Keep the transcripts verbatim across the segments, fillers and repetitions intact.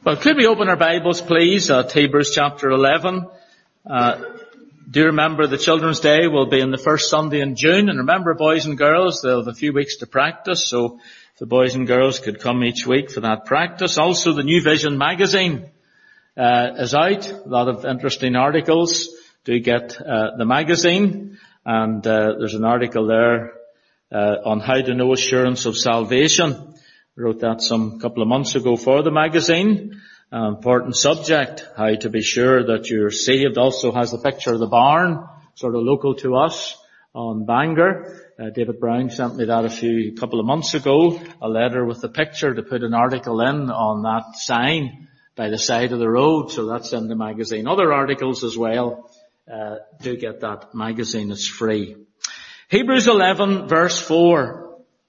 Well, could we open our Bibles, please, at Hebrews chapter eleven. Uh, do remember the Children's Day will be on the first Sunday in June. And remember, boys and girls, they'll have a few weeks to practice. So the boys and girls could come each week for that practice. Also, the New Vision magazine uh, is out. A lot of interesting articles. Do get uh, the magazine. And uh, there's an article there uh, on how to know assurance of salvation. I wrote that some couple of months ago for the magazine. An important subject, how to be sure that you're saved. Also has the picture of the barn, sort of local to us on Bangor. Uh, David Brown sent me that a few couple of months ago, a letter with the picture to put an article in on that sign by the side of the road. So that's in the magazine. Other articles as well. Uh, do get that magazine. It's free. Hebrews eleven verse four.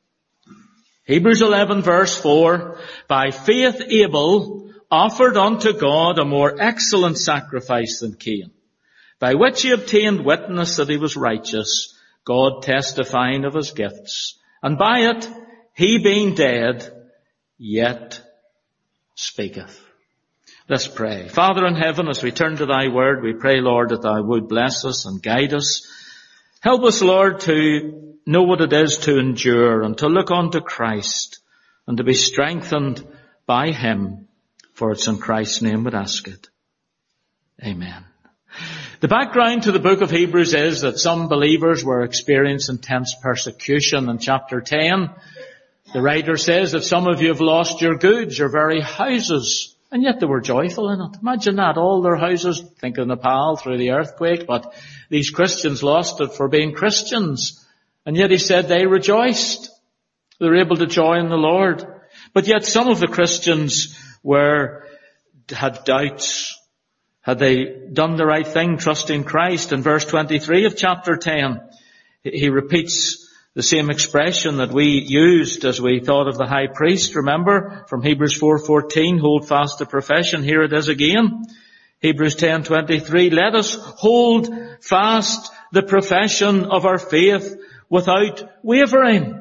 Hebrews eleven verse four, by faith Abel offered unto God a more excellent sacrifice than Cain, by which he obtained witness that he was righteous, God testifying of his gifts. And by it, he being dead, yet speaketh. Let's pray. Father in heaven, as we turn to thy word, we pray, Lord, that thou would bless us and guide us. Help us, Lord, to know what it is to endure and to look unto Christ and to be strengthened by him. For it's in Christ's name we ask it. Amen. The background to the book of Hebrews is that some believers were experiencing intense persecution. In chapter ten, the writer says that some of you have lost your goods, your very houses, and yet they were joyful in it. Imagine that, all their houses, think of Nepal through the earthquake, but these Christians lost it for being Christians. And yet he said they rejoiced. They were able to joy in the Lord. But yet some of the Christians were, had doubts. Had they done the right thing, trusting Christ? In verse twenty-three of chapter ten, he repeats the same expression that we used as we thought of the high priest. Remember from Hebrews four fourteen, hold fast the profession. Here it is again. Hebrews ten twenty-three, let us hold fast the profession of our faith without wavering.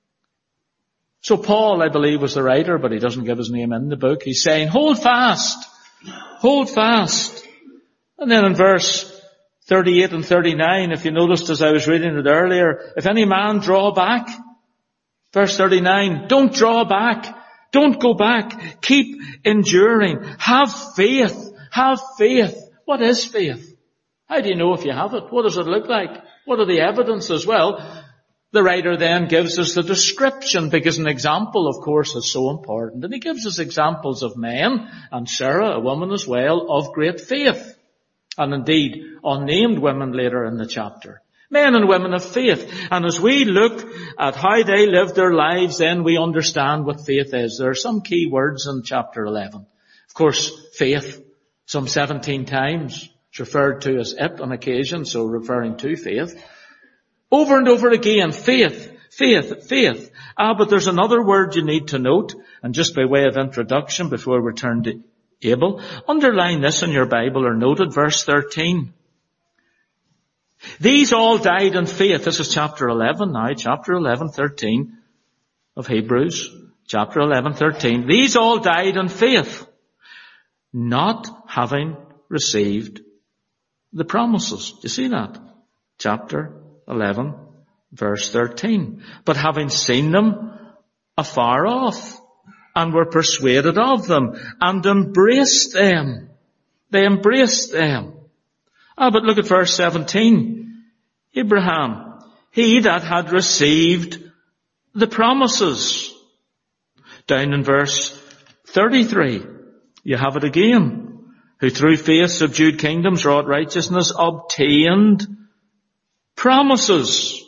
So Paul, I believe, was the writer, but he doesn't give his name in the book. He's saying, hold fast, hold fast. And then in verse thirty-eight and thirty-nine, if you noticed as I was reading it earlier, if any man draw back, verse thirty-nine, don't draw back, don't go back, keep enduring, have faith, have faith. What is faith? How do you know if you have it? What does it look like? What are the evidences? Well, the writer then gives us the description, because an example, of course, is so important. And he gives us examples of men, and Sarah, a woman as well, of great faith. And indeed, unnamed women later in the chapter. Men and women of faith. And as we look at how they lived their lives, then we understand what faith is. There are some key words in chapter eleven. Of course, faith, some seventeen times. It's referred to as it on occasion, so referring to faith. Over and over again, faith, faith, faith. Ah, but there's another word you need to note, and just by way of introduction before we turn to Abel, underline this in your Bible or note it, verse thirteen. These all died in faith. This is chapter eleven now, chapter eleven, thirteen of Hebrews, chapter eleven, thirteen. These all died in faith, not having received the promises. Do you see that? Chapter eleven, verse thirteen. But having seen them afar off, and were persuaded of them, and embraced them. They embraced them. Ah, but look at verse seventeen. Abraham, he that had received the promises. Down in verse thirty-three, you have it again. Who through faith subdued kingdoms, wrought righteousness, obtained promises.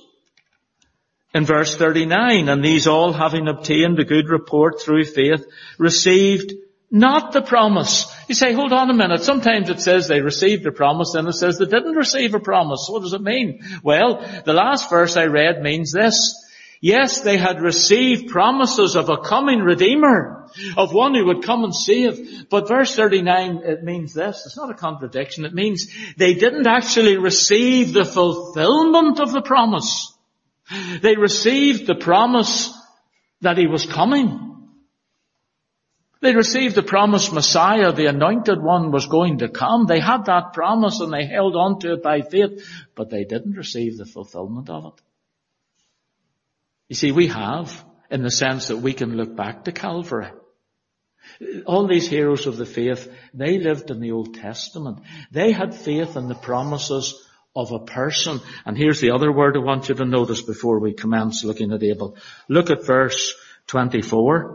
In verse thirty-nine, and these all, having obtained a good report through faith, received not the promise. You say, hold on a minute. Sometimes it says they received a promise, then it says they didn't receive a promise. What does it mean? Well, the last verse I read means this. Yes, they had received promises of a coming Redeemer, of one who would come and save. But verse thirty-nine, it means this. It's not a contradiction. It means they didn't actually receive the fulfillment of the promise. They received the promise that he was coming. They received the promised Messiah, the anointed one was going to come. They had that promise and they held on to it by faith, but they didn't receive the fulfillment of it. You see, we have, in the sense that we can look back to Calvary. All these heroes of the faith, they lived in the Old Testament. They had faith in the promises of a person. And here's the other word I want you to notice before we commence looking at Abel. Look at verse twenty-four.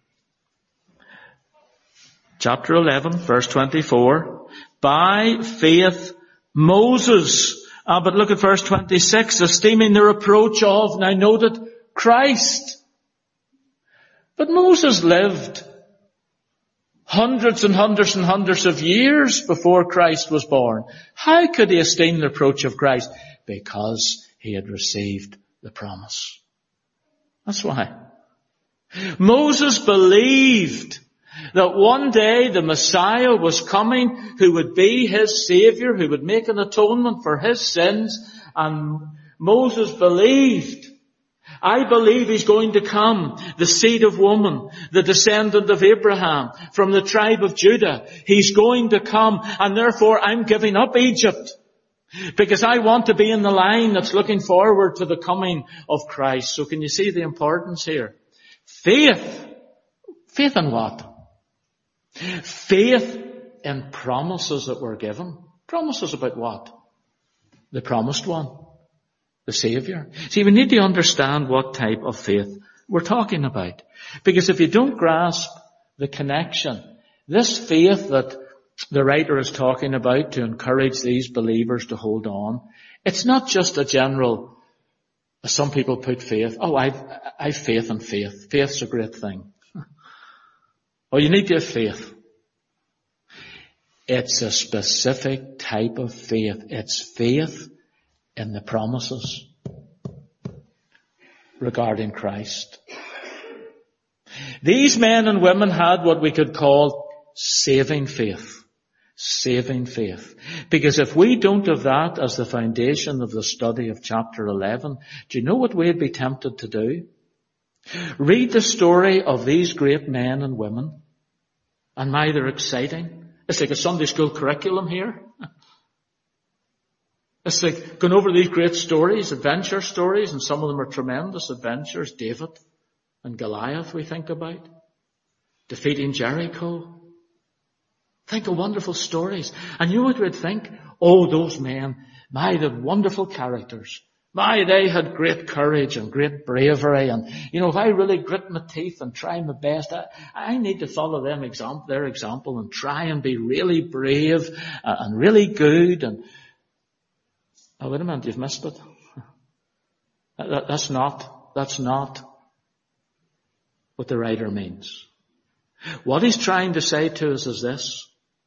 Chapter eleven, verse twenty-four. By faith, Moses. Ah, but look at verse twenty-six. Esteeming the reproach of, now note it, Christ. But Moses lived hundreds and hundreds and hundreds of years before Christ was born. How could he esteem the reproach of Christ? Because he had received the promise. That's why. Moses believed that one day the Messiah was coming who would be his Savior, who would make an atonement for his sins. And Moses believed, I believe he's going to come, the seed of woman, the descendant of Abraham, from the tribe of Judah. He's going to come, and therefore I'm giving up Egypt, because I want to be in the line that's looking forward to the coming of Christ. So can you see the importance here? Faith. Faith in what? Faith in promises that were given. Promises about what? The promised one. The Savior. See, we need to understand what type of faith we're talking about. Because if you don't grasp the connection, this faith that the writer is talking about to encourage these believers to hold on, it's not just a general, as some people put faith, oh, I've, I've faith in faith. Faith's a great thing. Oh, you need to have faith. It's a specific type of faith. It's faith in the promises regarding Christ. These men and women had what we could call saving faith. Saving faith. Because if we don't have that as the foundation of the study of chapter eleven, do you know what we'd be tempted to do? Read the story of these great men and women, and my, they're exciting. It's like a Sunday school curriculum here. It's like going over these great stories, adventure stories, and some of them are tremendous adventures. David and Goliath we think about. Defeating Jericho. Think of wonderful stories. And you know what we'd think? Oh, those men, my, they're wonderful characters. My, they had great courage and great bravery. And, you know, if I really grit my teeth and try my best, I, I need to follow them example, their example and try and be really brave uh, and really good. And, oh, wait a minute, you've missed it. That, that's not, that's not what the writer means. What he's trying to say to us is this.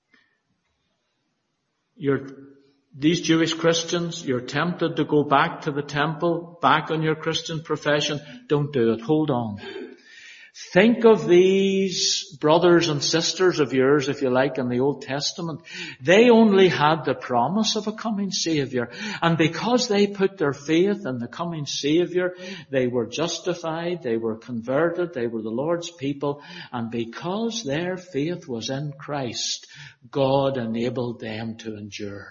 You're, these Jewish Christians, you're tempted to go back to the temple, back on your Christian profession. Don't do it. Hold on. Think of these brothers and sisters of yours, if you like, in the Old Testament. They only had the promise of a coming Savior. And because they put their faith in the coming Savior, they were justified, they were converted, they were the Lord's people. And because their faith was in Christ, God enabled them to endure.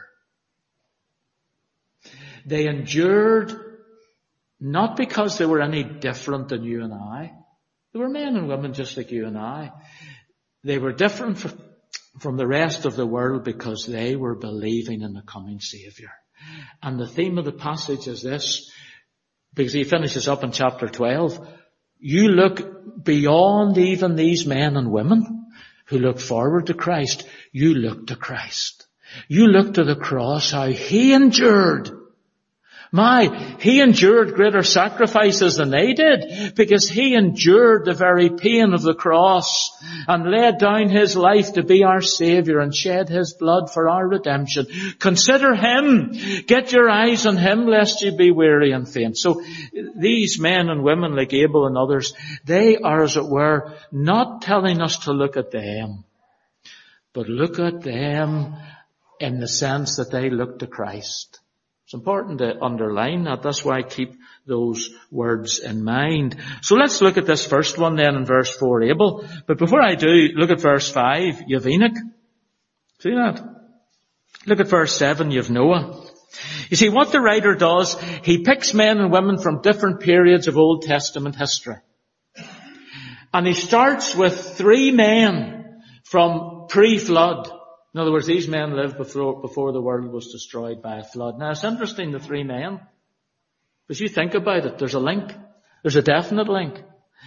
They endured not because they were any different than you and I. They were men and women just like you and I. They were different from the rest of the world because they were believing in the coming Savior. And the theme of the passage is this, because he finishes up in chapter twelve. You look beyond even these men and women who look forward to Christ. You look to Christ. You look to the cross, how he endured. My, he endured greater sacrifices than they did, because he endured the very pain of the cross and laid down his life to be our Savior and shed his blood for our redemption. Consider him. Get your eyes on him lest you be weary and faint. So these men and women like Abel and others, they are, as it were, not telling us to look at them, but look at them in the sense that they look to Christ. It's important to underline that. That's why I keep those words in mind. So let's look at this first one then in verse four, Abel. But before I do, look at verse five. You have Enoch. See that? Look at verse seven. You have Noah. You see, what the writer does, he picks men and women from different periods of Old Testament history. And he starts with three men from pre-flood. In other words, these men lived before, before the world was destroyed by a flood. Now, it's interesting, the three men. But you think about it, there's a link. There's a definite link.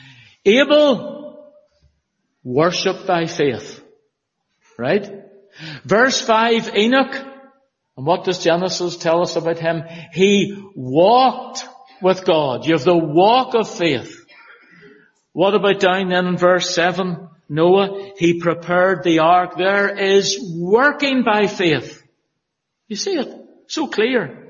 Abel worshipped by faith. Right? Verse five, Enoch. And what does Genesis tell us about him? He walked with God. You have the walk of faith. What about down then in verse seven? Noah, he prepared the ark. There is working by faith. You see it? So clear.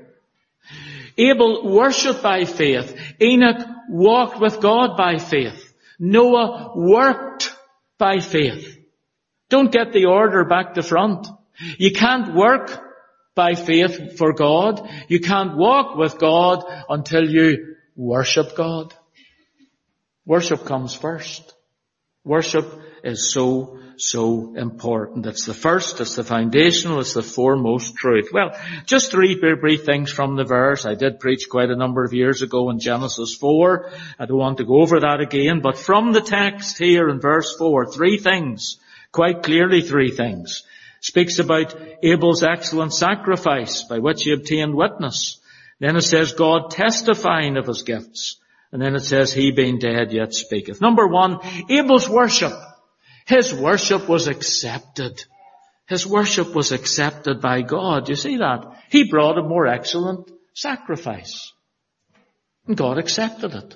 Abel worshipped by faith. Enoch walked with God by faith. Noah worked by faith. Don't get the order back to front. You can't work by faith for God. You can't walk with God until you worship God. Worship comes first. Worship is so, so important. It's the first, it's the foundational, it's the foremost truth. Well, just three very brief things from the verse. I did preach quite a number of years ago in Genesis four. I don't want to go over that again, but from the text here in verse four, three things, quite clearly three things. Speaks about Abel's excellent sacrifice by which he obtained witness. Then it says God testifying of his gifts. And then it says, he being dead yet speaketh. Number one, Abel's worship. His worship was accepted. His worship was accepted by God. You see that? He brought a more excellent sacrifice. And God accepted it.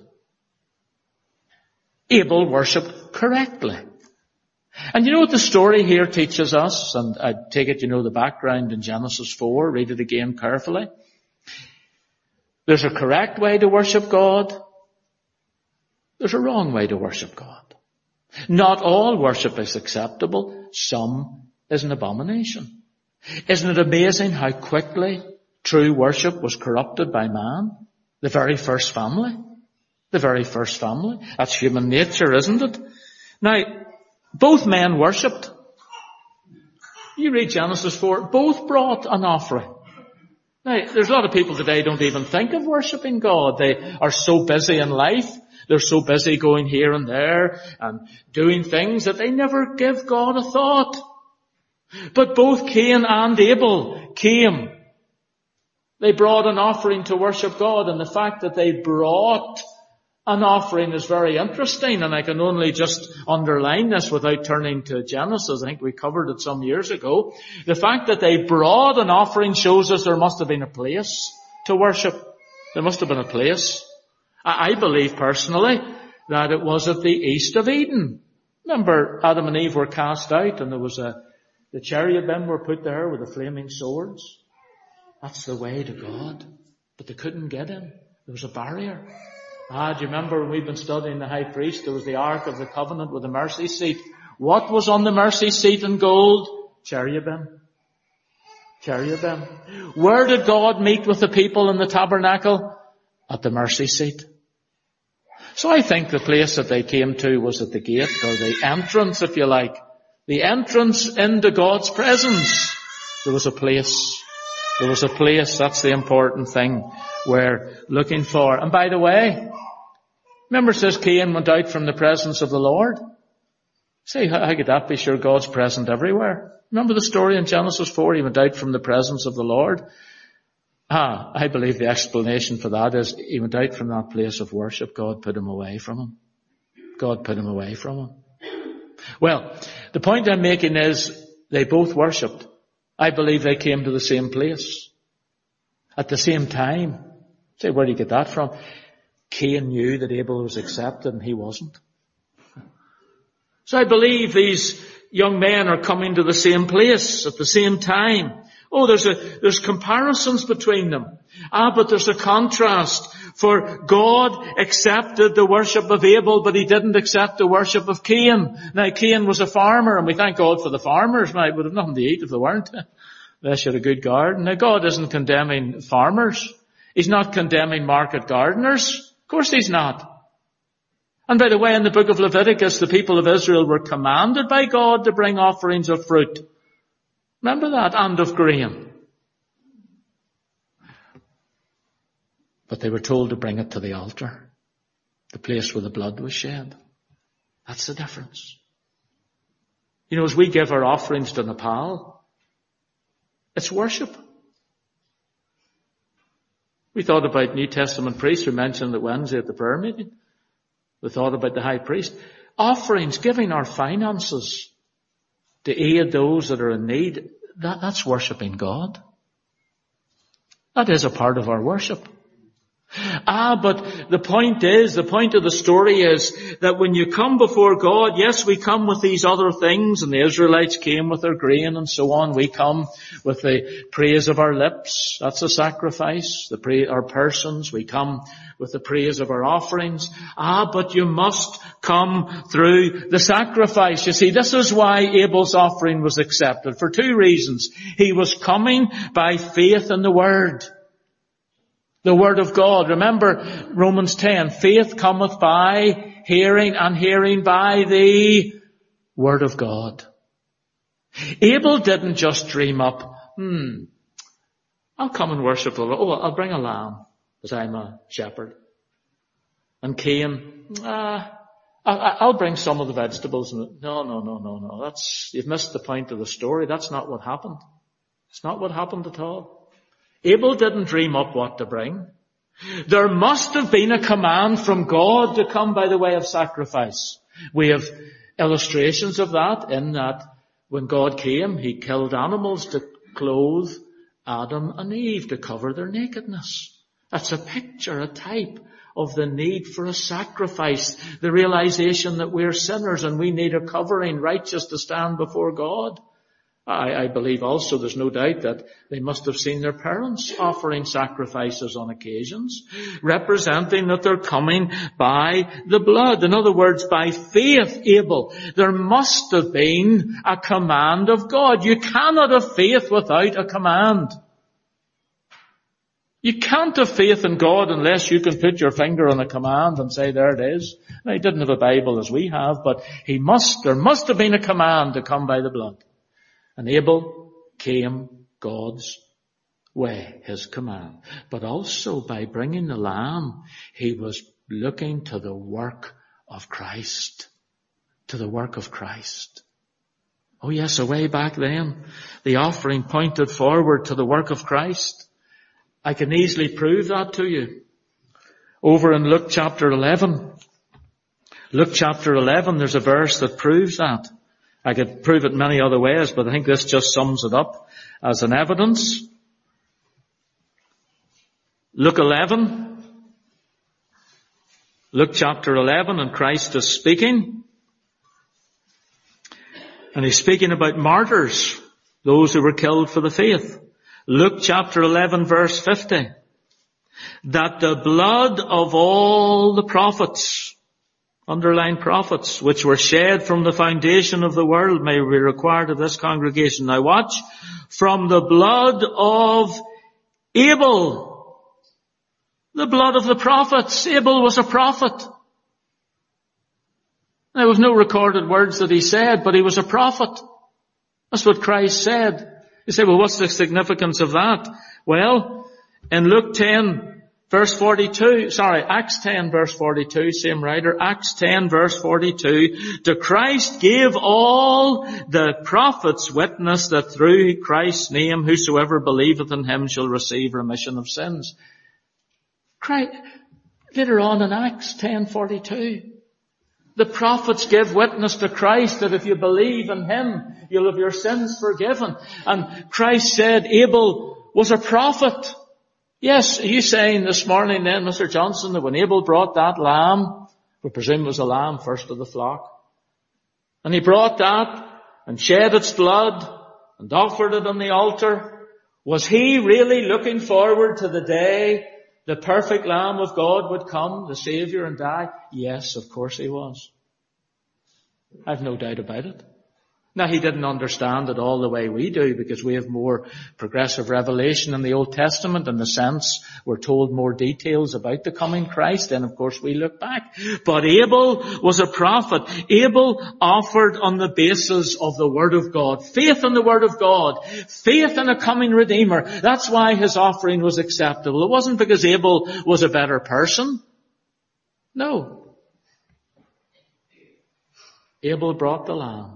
Abel worshipped correctly. And you know what the story here teaches us? And I take it you know the background in Genesis four. Read it again carefully. There's a correct way to worship God. There's a wrong way to worship God. Not all worship is acceptable. Some is an abomination. Isn't it amazing how quickly true worship was corrupted by man? The very first family. The very first family. That's human nature, isn't it? Now, both men worshipped. You read Genesis four, both brought an offering. Now, there's a lot of people today who don't even think of worshipping God. They are so busy in life. They're so busy going here and there and doing things that they never give God a thought. But both Cain and Abel came. They brought an offering to worship God, and the fact that they brought an offering is very interesting, and I can only just underline this without turning to Genesis. I think we covered it some years ago. The fact that they brought an offering shows us there must have been a place to worship. There must have been a place. I believe personally that it was at the east of Eden. Remember, Adam and Eve were cast out, and there was a, the cherubim were put there with the flaming swords. That's the way to God. But they couldn't get in. There was a barrier. Ah, do you remember when we've been studying the high priest, there was the Ark of the Covenant with the mercy seat. What was on the mercy seat in gold? Cherubim. Cherubim. Where did God meet with the people in the tabernacle? At the mercy seat. So I think the place that they came to was at the gate, or the entrance, if you like. The entrance into God's presence. There was a place. There was a place, that's the important thing we're looking for. And by the way, remember it says Cain went out from the presence of the Lord. See, how could that be? Sure, God's present everywhere. Remember the story in Genesis four? He went out from the presence of the Lord. Ah, I believe the explanation for that is he went out from that place of worship. God put him away from him. God put him away from him. Well, the point I'm making is they both worshipped. I believe they came to the same place at the same time. Say, where do you get that from? Cain knew that Abel was accepted and he wasn't. So I believe these young men are coming to the same place at the same time. Oh, there's a, there's comparisons between them. Ah, but there's a contrast. For God accepted the worship of Abel, but he didn't accept the worship of Cain. Now, Cain was a farmer, and we thank God for the farmers. Now, they would have nothing to eat if they weren't. unless you had a good garden. Now, God isn't condemning farmers. He's not condemning market gardeners. Of course he's not. And by the way, in the book of Leviticus, the people of Israel were commanded by God to bring offerings of fruit. Remember that? And of grain. But they were told to bring it to the altar, the place where the blood was shed. That's the difference. You know, as we give our offerings to Nepal, it's worship. We thought about New Testament priests. We mentioned it Wednesday at the prayer meeting. We thought about the high priest. Offerings, giving our finances to aid those that are in need, that, that's worshipping God. That is a part of our worship. Ah, but the point is, the point of the story is that when you come before God, yes, we come with these other things, and the Israelites came with their grain and so on. We come with the praise of our lips. That's a sacrifice. The pra- our persons. We come with the praise of our offerings. Ah, but you must come through the sacrifice. You see, this is why Abel's offering was accepted, for two reasons. He was coming by faith in the Word. The Word of God. Remember Romans ten. Faith cometh by hearing, and hearing by the Word of God. Abel didn't just dream up, hmm, I'll come and worship the Lord. Oh, I'll bring a lamb, because I'm a shepherd. And Cain, ah, I'll bring some of the vegetables. No, no, no, no, no. That's, you've missed the point of the story. That's not what happened. It's not what happened at all. Abel didn't dream up what to bring. There must have been a command from God to come by the way of sacrifice. We have illustrations of that in that when God came, He killed animals to clothe Adam and Eve, to cover their nakedness. That's a picture, a type of the need for a sacrifice, the realization that we're sinners and we need a covering righteous to stand before God. I, I believe also there's no doubt that they must have seen their parents offering sacrifices on occasions, representing that they're coming by the blood. In other words, by faith, Abel. There must have been a command of God. You cannot have faith without a command. You can't have faith in God unless you can put your finger on a command and say, there it is. Now, he didn't have a Bible as we have, but he must, there must have been a command to come by the blood. And Abel came God's way, His command. But also by bringing the lamb, he was looking to the work of Christ. To the work of Christ. Oh yes, away back then, the offering pointed forward to the work of Christ. I can easily prove that to you. Over in Luke chapter eleven. Luke chapter eleven, there's a verse that proves that. I could prove it many other ways, but I think this just sums it up as an evidence. Luke eleven. Luke chapter eleven, and Christ is speaking. And He's speaking about martyrs, those who were killed for the faith. Luke chapter eleven, verse fifty. That the blood of all the prophets, underline prophets, which were shed from the foundation of the world, may be required of this congregation. Now watch. From the blood of Abel. The blood of the prophets. Abel was a prophet. There was no recorded words that he said, but he was a prophet. That's what Christ said. You say, well, what's the significance of that? Well, in Luke ten, verse forty-two, sorry, Acts ten, verse forty-two, same writer, Acts ten, verse forty-two, to Christ gave all the prophets witness that through Christ's name whosoever believeth in Him shall receive remission of sins. Christ, later on in Acts ten forty-two, the prophets give witness to Christ that if you believe in Him, you'll have your sins forgiven. And Christ said Abel was a prophet. Yes, are you saying this morning then, Mister Johnson, that when Abel brought that lamb, we presume it was a lamb first of the flock, and he brought that and shed its blood and offered it on the altar, was he really looking forward to the day the perfect Lamb of God would come, the Saviour, and die? Yes, of course he was. I've no doubt about it. Now, he didn't understand it all the way we do because we have more progressive revelation in the Old Testament. In the sense, we're told more details about the coming Christ. Then, of course, we look back. But Abel was a prophet. Abel offered on the basis of the Word of God. Faith in the Word of God. Faith in a coming Redeemer. That's why his offering was acceptable. It wasn't because Abel was a better person. No. Abel brought the lamb.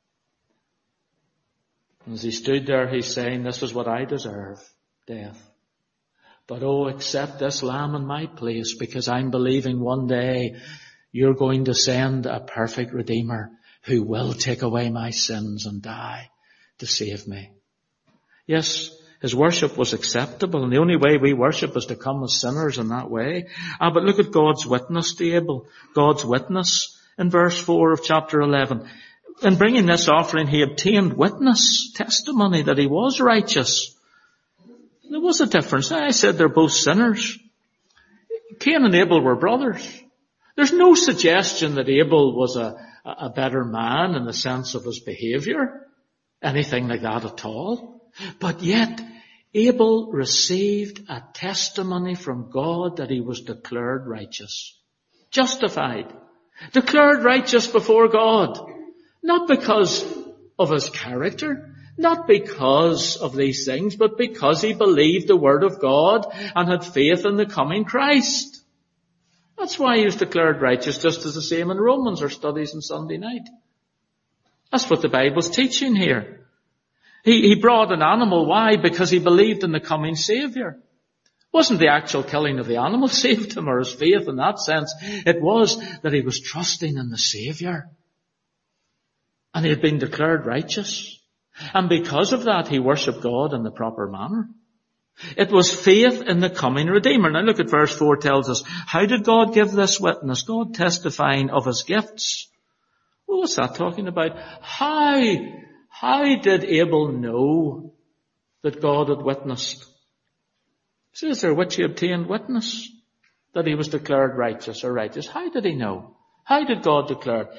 As he stood there, he's saying, this is what I deserve, death. But oh, accept this lamb in my place, because I'm believing one day you're going to send a perfect Redeemer who will take away my sins and die to save me. Yes, his worship was acceptable, and the only way we worship is to come as sinners in that way. Ah, but look at God's witness to Abel. God's witness in verse four of chapter eleven. In bringing this offering, he obtained witness, testimony that he was righteous. There was a difference. I said they're both sinners. Cain and Abel were brothers. There's no suggestion that Abel was a, a better man in the sense of his behavior, anything like that at all. But yet, Abel received a testimony from God that he was declared righteous, justified, declared righteous before God. Not because of his character, not because of these things, but because he believed the Word of God and had faith in the coming Christ. That's why he was declared righteous, just as the same in Romans or studies on Sunday night. That's what the Bible's teaching here. He, he brought an animal. Why? Because he believed in the coming Saviour. It wasn't the actual killing of the animal saved him or his faith in that sense. It was that he was trusting in the Saviour. And he had been declared righteous. And because of that, he worshipped God in the proper manner. It was faith in the coming Redeemer. Now look at verse four tells us, how did God give this witness? God testifying of his gifts. Well, what's that talking about? How, how did Abel know that God had witnessed? It says there, which he obtained witness that he was declared righteous or righteous. How did he know? How did God declare it?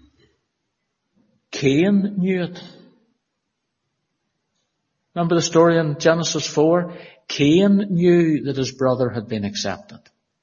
Cain knew it. Remember the story in Genesis four? Cain knew that his brother had been accepted.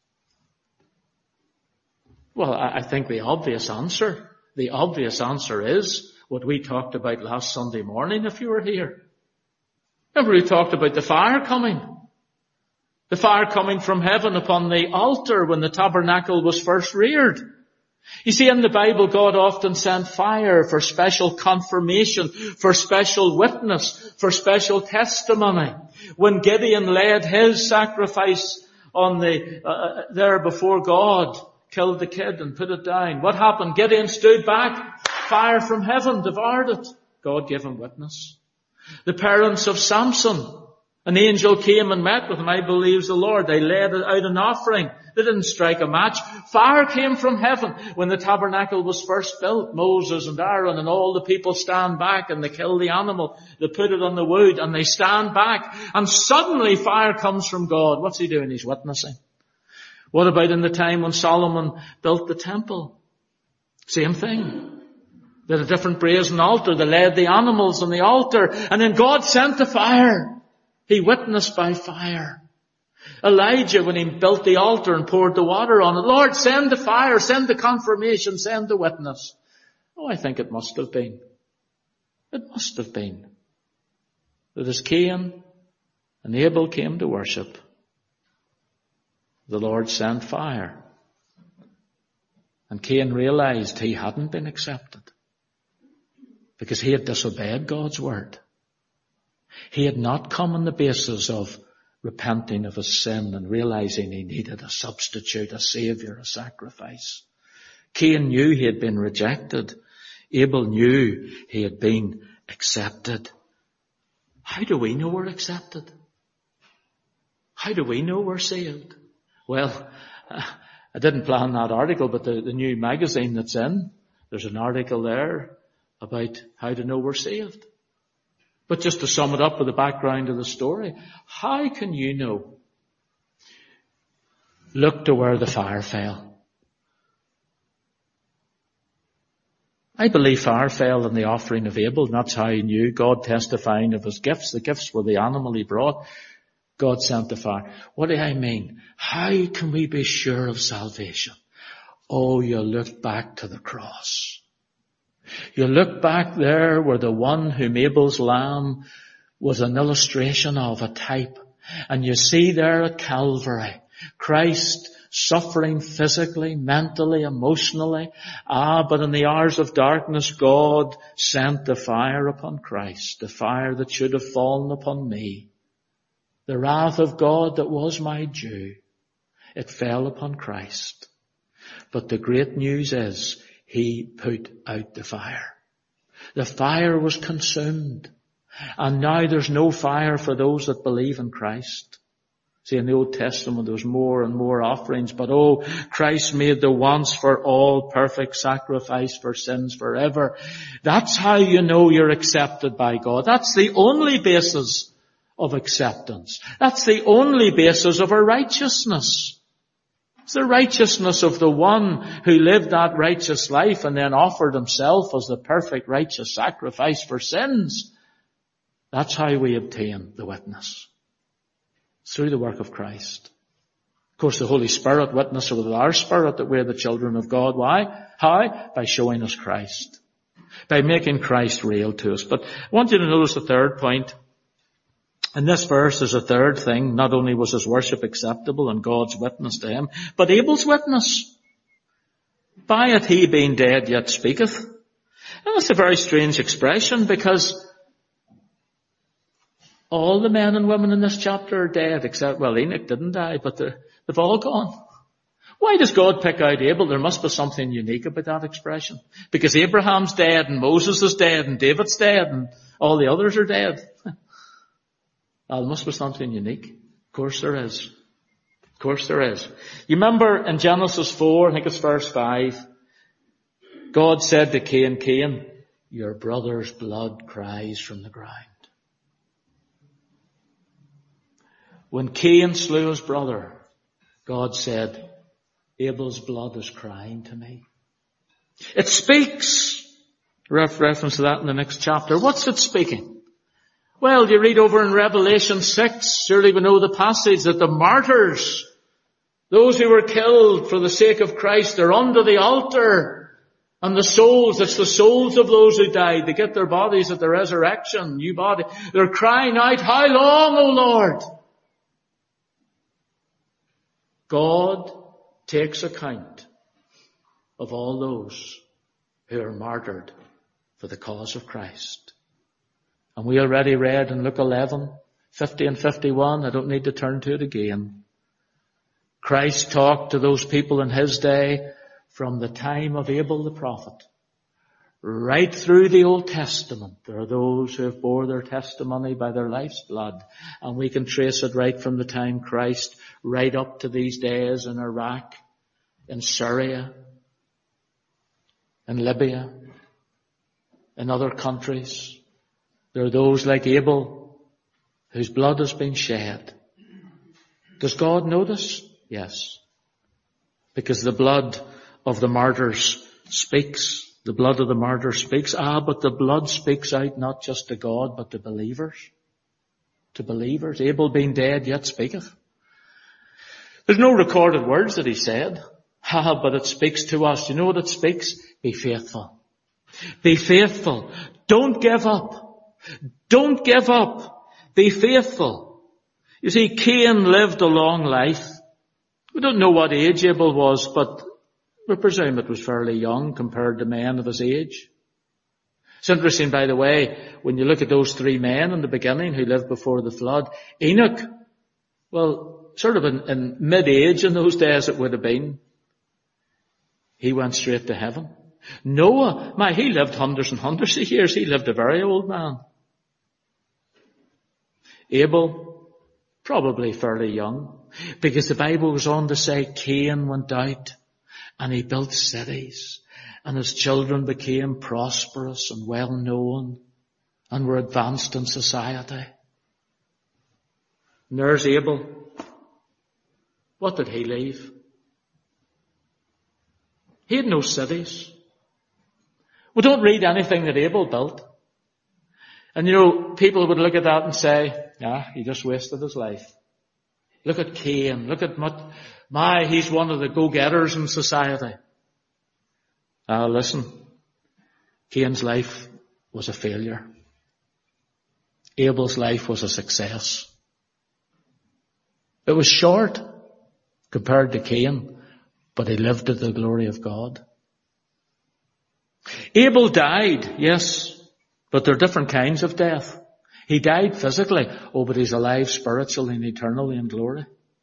Well, I think the obvious answer, the obvious answer is what we talked about last Sunday morning if you were here. Remember we talked about the fire coming. The fire coming from heaven upon the altar when the tabernacle was first reared. You see, in the Bible, God often sent fire for special confirmation, for special witness, for special testimony. When Gideon led his sacrifice on the uh, there before God, killed the kid and put it down, what happened? Gideon stood back, fire from heaven devoured it. God gave him witness. The parents of Samson, an angel came and met with him. I believe the Lord. They laid out an offering. They didn't strike a match. Fire came from heaven when the tabernacle was first built. Moses and Aaron and all the people stand back and they kill the animal. They put it on the wood and they stand back. And suddenly fire comes from God. What's he doing? He's witnessing. What about in the time when Solomon built the temple? Same thing. They had a different brazen altar. They laid the animals on the altar. And then God sent the fire. He witnessed by fire. Elijah, when he built the altar and poured the water on it, Lord, send the fire, send the confirmation, send the witness. Oh, I think it must have been. It must have been. That as Cain and Abel came to worship, the Lord sent fire. And Cain realized he hadn't been accepted because he had disobeyed God's word. He had not come on the basis of repenting of his sin and realizing he needed a substitute, a saviour, a sacrifice. Cain knew he had been rejected. Abel knew he had been accepted. How do we know we're accepted? How do we know we're saved? Well, I didn't plan that article, but the, the new magazine that's in, there's an article there about how to know we're saved. But just to sum it up with the background of the story, how can you know? Look to where the fire fell. I believe fire fell in the offering of Abel, and that's how he knew, God testifying of his gifts. The gifts were the animal he brought. God sent the fire. What do I mean? How can we be sure of salvation? Oh, you look back to the cross. You look back there where the one whom Abel's lamb was an illustration of, a type. And you see there at Calvary, Christ suffering physically, mentally, emotionally. Ah, but in the hours of darkness, God sent the fire upon Christ, the fire that should have fallen upon me. The wrath of God that was my due. It fell upon Christ. But the great news is, he put out the fire. The fire was consumed. And now there's no fire for those that believe in Christ. See, in the Old Testament there was more and more offerings, but oh, Christ made the once for all perfect sacrifice for sins forever. That's how you know you're accepted by God. That's the only basis of acceptance. That's the only basis of our righteousness. It's the righteousness of the one who lived that righteous life and then offered himself as the perfect righteous sacrifice for sins. That's how we obtain the witness. Through the work of Christ. Of course, the Holy Spirit witnesses with our spirit that we're the children of God. Why? How? By showing us Christ. By making Christ real to us. But I want you to notice the third point. In this verse is a third thing. Not only was his worship acceptable and God's witness to him, but Abel's witness. By it he being dead yet speaketh. And that's a very strange expression, because all the men and women in this chapter are dead, except, well, Enoch didn't die, but they've all gone. Why does God pick out Abel? There must be something unique about that expression. Because Abraham's dead, and Moses is dead, and David's dead, and all the others are dead. Well, there must be something unique. Of course there is. Of course there is. You remember in Genesis four, I think it's verse five, God said to Cain, Cain, your brother's blood cries from the ground. When Cain slew his brother, God said, Abel's blood is crying to me. It speaks. Ref- reference to that in the next chapter. What's it speaking? Well, you read over in Revelation six, surely we know the passage that the martyrs, those who were killed for the sake of Christ, are under the altar. And the souls, it's the souls of those who died. They get their bodies at the resurrection, new body. They're crying out, how long, O Lord? God takes account of all those who are martyred for the cause of Christ. And we already read in Luke eleven, fifty and fifty-one, I don't need to turn to it again. Christ talked to those people in his day from the time of Abel the prophet. Right through the Old Testament, there are those who have bore their testimony by their life's blood. And we can trace it right from the time Christ, right up to these days in Iraq, in Syria, in Libya, in other countries. There are those like Abel whose blood has been shed. Does God know this? Yes. Because the blood of the martyrs speaks. The blood of the martyr speaks. Ah, but the blood speaks out not just to God, but to believers. To believers. Abel being dead yet speaketh. There's no recorded words that he said. Ah, but it speaks to us. You know what it speaks? Be faithful. Be faithful. Don't give up. Don't give up. Be faithful. You see, Cain lived a long life. We don't know what age Abel was, but we presume it was fairly young compared to men of his age. It's interesting, by the way, when you look at those three men in the beginning who lived before the flood, Enoch, well, sort of in, in mid-age in those days it would have been. He went straight to heaven. Noah, my, he lived hundreds and hundreds of years. He lived a very old man. Abel, probably fairly young, because the Bible goes on to say Cain went out and he built cities, and his children became prosperous and well known and were advanced in society. And there's Abel. What did he leave? He had no cities. We don't read anything that Abel built. And you know, people would look at that and say, ah, he just wasted his life. Look at Cain. Look at what, my, he's one of the go-getters in society. Ah, listen. Cain's life was a failure. Abel's life was a success. It was short compared to Cain, but he lived to the glory of God. Abel died, yes, but there are different kinds of death. He died physically, oh, but he's alive spiritually and eternally in glory.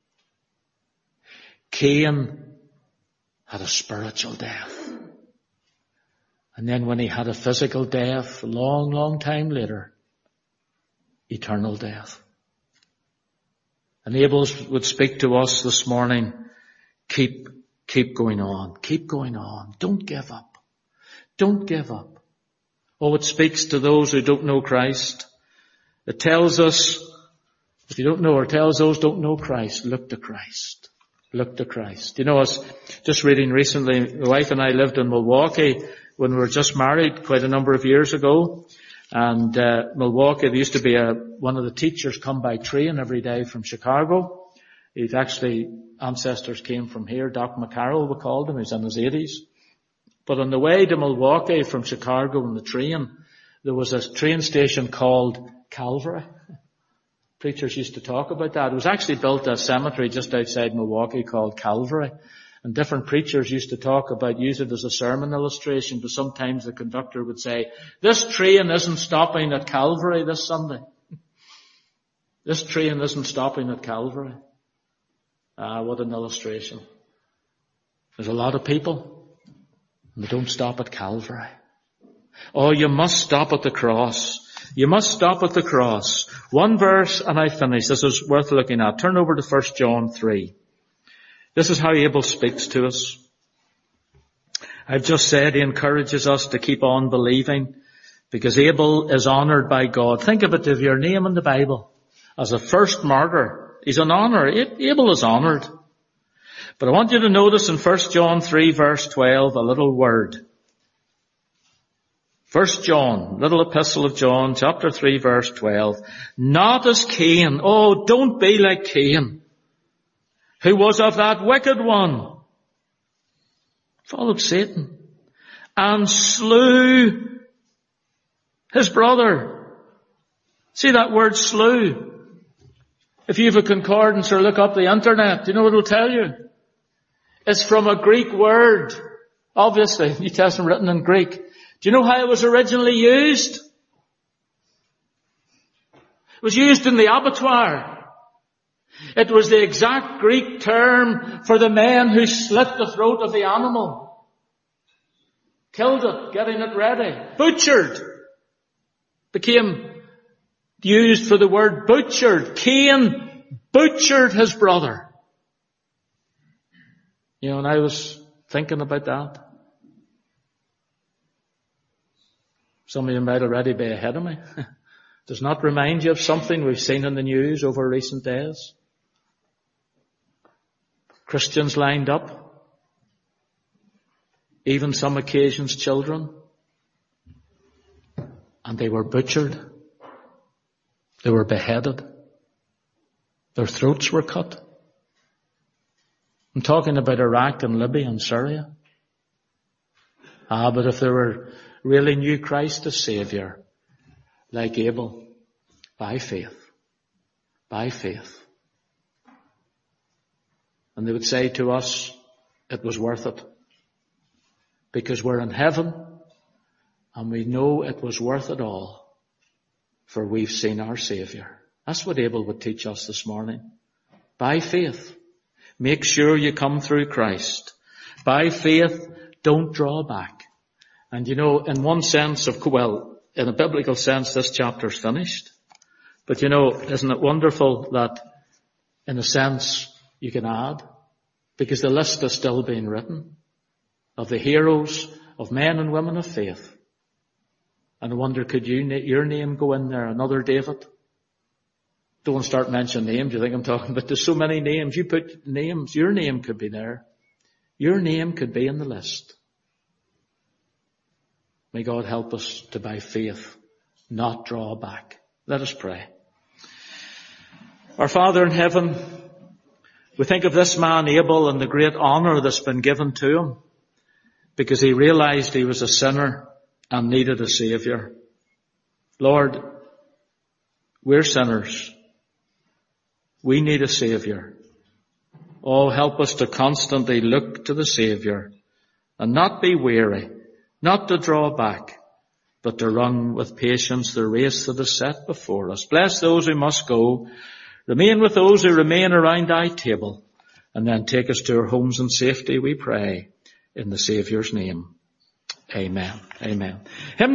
Cain had a spiritual death. And then when he had a physical death, a long, long time later, eternal death. And Abel would speak to us this morning, keep, keep going on, keep going on, don't give up, don't give up. Oh, it speaks to those who don't know Christ. It tells us, if you don't know, or tells those who don't know Christ, look to Christ. Look to Christ. You know, I was just reading recently, my wife and I lived in Milwaukee when we were just married quite a number of years ago. And uh, Milwaukee, there used to be a, one of the teachers come by train every day from Chicago. He'd actually, ancestors came from here. Doc McCarroll, we called him. He was in his eighties. But on the way to Milwaukee from Chicago on the train, there was a train station called Calvary. Preachers used to talk about that. It was actually built a cemetery just outside Milwaukee called Calvary. And different preachers used to talk about, use it as a sermon illustration, but sometimes the conductor would say, this train isn't stopping at Calvary this Sunday. This train isn't stopping at Calvary. Ah, what an illustration. There's a lot of people, and they don't stop at Calvary. Oh, you must stop at the cross. You must stop at the cross. One verse, and I finish. This is worth looking at. Turn over to First John three. This is how Abel speaks to us. I've just said he encourages us to keep on believing because Abel is honoured by God. Think of it, if your name in the Bible as a first martyr, he's an honour. Abel is honoured. But I want you to notice in First John three verse twelve a little word. First John, little epistle of John, chapter three verse twelve. Not as Cain. Oh, don't be like Cain, who was of that wicked one, followed Satan, and slew his brother. See that word slew? If you have a concordance or look up the internet, do you know what it'll tell you? It's from a Greek word. Obviously, New Testament written in Greek. Do you know how it was originally used? It was used in the abattoir. It was the exact Greek term for the men who slit the throat of the animal. Killed it, getting it ready. Butchered. Became used for the word butchered. Cain butchered his brother. You know, and I was thinking about that. Some of you might already be ahead of me. Does not remind you of something we've seen in the news over recent days? Christians lined up, even some occasions children, and they were butchered. They were beheaded. Their throats were cut. I'm talking about Iraq and Libya and Syria. Ah, but if they were really knew Christ as Saviour, like Abel, by faith, by faith. And they would say to us, it was worth it. Because we're in heaven, and we know it was worth it all, for we've seen our Saviour. That's what Abel would teach us this morning. By faith, make sure you come through Christ. By faith, don't draw back. And you know, in one sense of, well, in a biblical sense, this chapter's finished. But you know, isn't it wonderful that, in a sense, you can add? Because the list is still being written of the heroes, of men and women of faith. And I wonder, could you, your name go in there? Another David? Don't start mentioning names. You think I'm talking about, there's so many names. You put names, your name could be there. Your name could be in the list. May God help us to, by faith, not draw back. Let us pray. Our Father in heaven, we think of this man Abel and the great honour that's been given to him because he realised he was a sinner and needed a saviour. Lord, we're sinners. We need a saviour. Oh, help us to constantly look to the Saviour and not be weary, not to draw back, but to run with patience the race that is set before us. Bless those who must go. Remain with those who remain around thy table, and then take us to our homes in safety, we pray, in the Saviour's name. Amen. Amen. Hymn